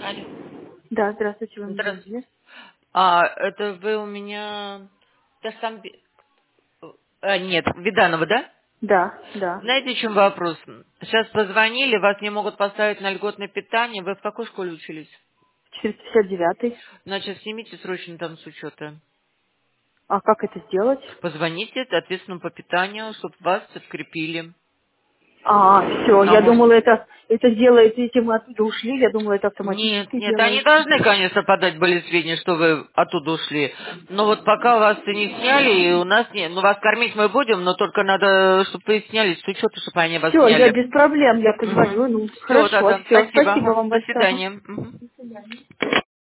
Алло. Да, здравствуйте, вы меня Здравствуйте. видели? Это вы у меня... Это сам... нет, Виданова, да? Да, да. Знаете, в чем вопрос? Сейчас позвонили, вас не могут поставить на льготное питание. Вы в какой школе учились? 459. Значит, снимите срочно там с учета. А как это сделать? Позвоните ответственному по питанию, чтобы вас открепили. Все, А я может... думала, это делает, видите, мы оттуда ушли, я думала, это Нет, автоматически нет, они делается. должны, конечно, подать были сведения, что вы оттуда ушли. Но вот пока вас и не сняли, и у нас нет. Ну, вас кормить мы будем, но только надо, чтобы вы снялись с учета, чтобы они вас Все, я сняли. без проблем, я Угу. позвоню, ну, Все, хорошо, да-да, все, спасибо. спасибо Ага. вам До большое. свидания. Мгм. До свидания.